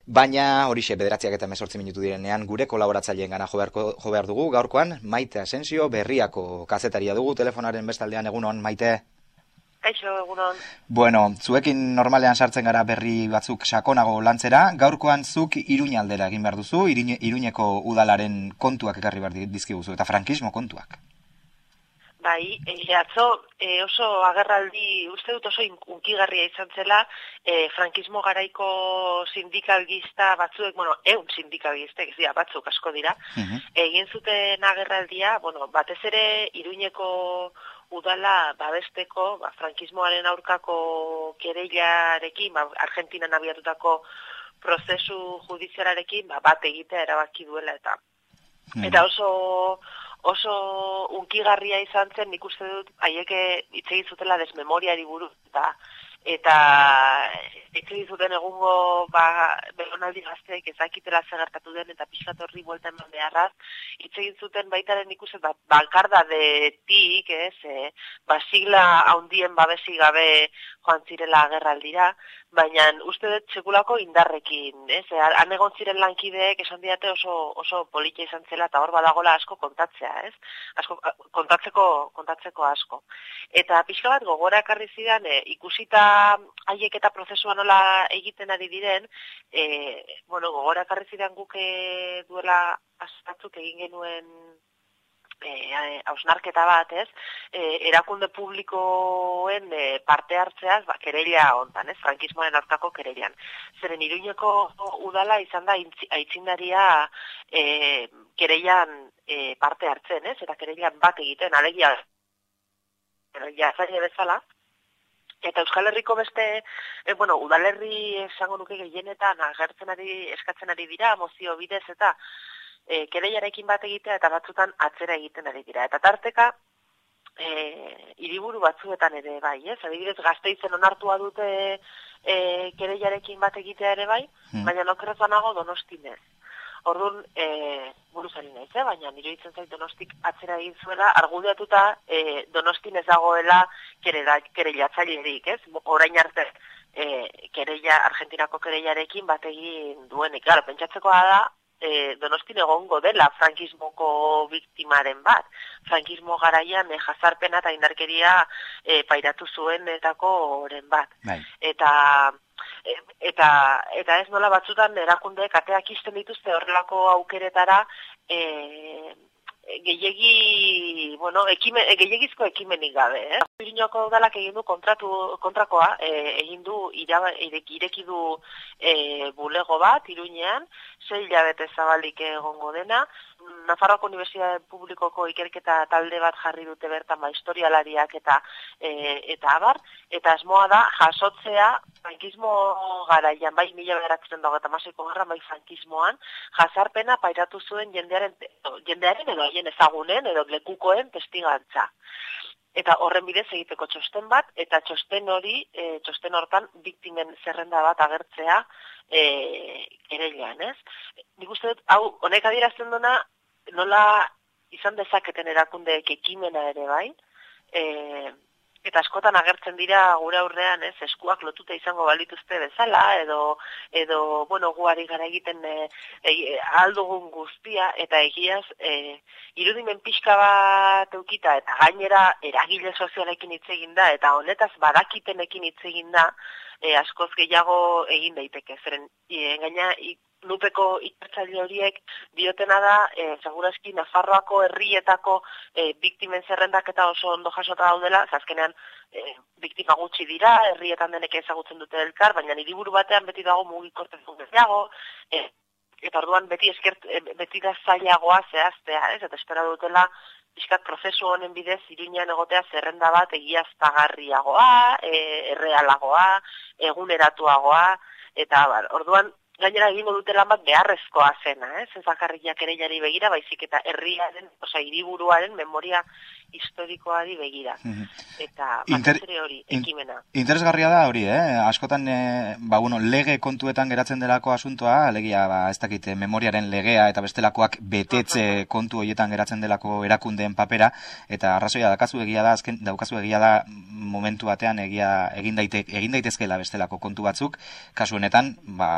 Baina horixe 9:18 direnean gure kolaboratzaileengan jo behar dugu gaurkoan Maite Asensio Berriako kazetaria dugu telefonaren bestaldean. Egunon, Maite. Kaixo, egunon. Bueno, zuekin normalean sartzen gara berri batzuk sakonago lantzera, gaurkoan zuk Iruñaldera egin behar duzu, Iruñeko udalaren kontuak ekarri behar dizkiguzu, eta frankismo kontuak. Bai, atzo oso agerraldi, uste dut oso unkigarria izan zela, frankismo garaiko sindikalgista batzuek, sindikalgistek, batzuk asko dira, egin zuten agerraldia, batez ere Iruñeko udala babesteko, frankismoaren aurkako kereilarekin, Argentinan abiatutako prozesu judizialarekin, bat egitea erabaki duela eta oso unkigarria izan zen, nik uste dut, haiek hitz egin zutela desmemoriari buruz, eta hitz egin zuten egungo belaunaldi gazteek ezakitela gertatu den, eta pixkat horri buelta eman beharraz, hitz egin zuten baitaren nik uste dut, bankardadetik, sigla handien babesi gabe joan zirela agerraldira, baina uste dut sekulako indarrekin, han egon ziren lankideek esan diate oso politia izan zela, eta hor badagola asko kontatzea, asko, kontatzeko asko. Eta pixka bat gogora ekarri zidan, ikusita haiek eta prozesua nola egiten ari diren, gogora ekarri zidan guk duela batzuk egin genuen hausnarketa bat, erakunde publikoen parte hartzeaz, kereila hontan, frankismoaren aurkako kereilan. Zeren Iruñeko udala izan da aitzindaria kereilan parte hartzen, eta kereilan bat egiten, alegia zaila bezala. Eta Euskal Herriko beste, udalerri esango nuke gehienetan eskatzen ari dira, mozio bidez eta kereilarekin bat egitea eta batzutan atzera egiten ari dira. Eta tarteka, hiriburu batzuetan ere bai, adibidez Gasteizen onartua dute kereilarekin bat egitea ere bai, baina okerrez banago Donostin ez. Orduan, buruzari naiz, baina nire hitzen zait Donostik atzera egin zuela, argudiatuta Donostin ez dagoela kereilatzailerik, orain arte Argentinako kereilarekin bat egin duenik. Claro, pentsatzekoa da, Donostin egongo dela frankismoko biktimaren bat. Frankismo garaian jazarpena eta indarkeria pairatu zuenetako oren bat. Eta ez nola batzutan erakundeek ateak izten dituzte horrelako aukeretara gehiegizko ekimenik gabe. Iruñeko udalak egin du kontrakoa, egin du ireki du bulego bat Iruñean, 6 hilabete zabalik egongo dena. Nafarroako Unibertsitate Publikoko ikerketa talde bat jarri dute bertan historialariak eta abar, eta asmoa da jasotzea frankismo garaian, bai 1926ko gerran, bai frankismoan, jazarpena pairatu zuen jendearen edo haien ezagunen edo lekukoen testigantza. Eta horren bidez egiteko txosten bat, eta txosten hortan biktimen zerrenda bat agertzea kereilan, Nik uste dut, honek adierazten duna, nola izan dezaketen erakundeek ekimena ere bai, eta askotan agertzen dira gure aurrean, eskuak lotuta izango balituzte bezala, edo guari gara egiten aldugun guztia, eta egiaz, irudimen pixka bat eukita, eta gainera eragile sozialekin hitz egin da, eta honetaz badakitenekin hitz egin da, askoz gehiago egin daiteke. Zeren, gaina, Lupeko ikertzaile horiek diotena da, segurazki Nafarroako herrietako biktimen zerrendak eta oso ondo jasota daudela, azkenean biktima gutxi dira, herrietan denek ezagutzen dute elkar, baina hiriburu batean beti dago mugikortasun gehiago, eta orduan beti da zailagoa zehaztea, eta espera dutela pixkat prozesu honen bidez Iruñean egotea zerrenda bat egiaztagarriagoa, errealagoa, eguneratuagoa, eta orduan gainera egingo dute lan bat beharrezkoa zena, ez bakarriak kereilari begira, baizik eta hiriburuaren memoria historikoari begira. Eta batezere hori, ekimena. Interesgarria da hori, askotan lege kontuetan geratzen delako asuntoa, alegia, ez dakit, memoriaren legea eta bestelakoak betetze kontu horietan geratzen delako erakundeen papera, eta arrazoia daukazu egia da momentu batean egin daitezkeela bestelako kontu batzuk, kasu honetan,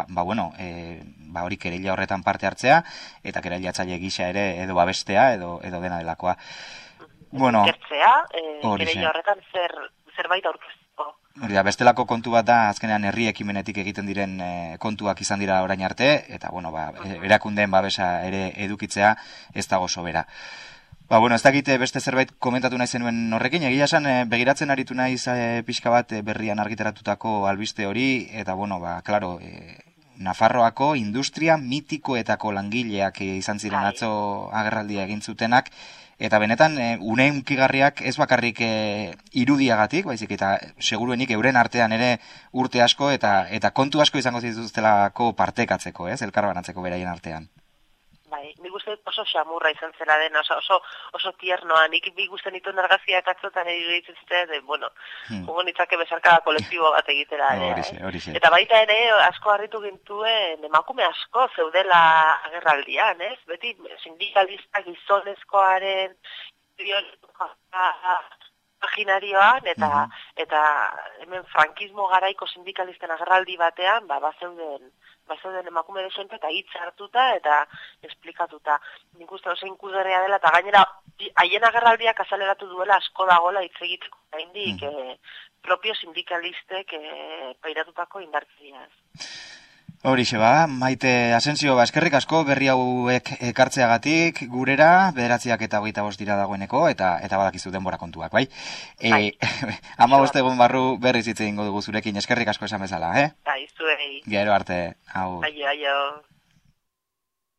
hori kereila horretan parte hartzea, eta kereilatzaile gisa ere edo babestea, edo dena delakoa. Bueno, ikertzea, kereila horretan zerbait aurkeztuko. Hori da, bestelako kontu bat da, azkenean herri ekimenetik egiten diren kontuak izan dira orain arte, eta erakundeen babesa ere edukitzea ez dago sobera. Ez dakite beste zerbait komentatu nahi zenuen horrekin, egia esan begiratzen aritu naiz pixka bat berrian argitaratutako albiste hori, eta klaro, Nafarroako industria mitikoetako langileak izan ziren atzo agerraldia egin zutenak, eta benetan une hunkigarriak ez bakarrik irudiagatik, baizik eta seguruenik euren artean ere urte asko eta kontu asko izango zituztelako partekatzeko, elkarbanatzeko beraien artean. Bai, nik uste oso xamurra izan zela den, oso tiernoa, nik ikusten ditu argazkiak atzotan iruditzen zuten, jongo nitzake besarka kolektibo bat egitera. Horixe. Eta baita ere, asko harritu gintuen, emakume asko zeudela agerraldian, ez? Beti sindikalista gizonezkoaren imaginarioan, eta hemen frankismo garaiko sindikalisten agerraldi batean, bazeuden emakume desente eta hitz hartuta eta esplikatuta. Nik uste oso inkuzgarria dela, eta gainera haien agerraldiak azaleratu duela asko dagoela hitz egiteko gaindik propio sindikalistek pairatutako indarkeriaz. Horixe Maite Asensio, eskerrik asko berri hauek ekartzeagatik gurera, 9:25 dira dagoeneko, eta badakizu denbora kontuak, bai? 15 egun barru berriz hitz egingo dugu zurekin, eskerrik asko esan bezala, Bai, zuei. Gero arte, hau. Aio.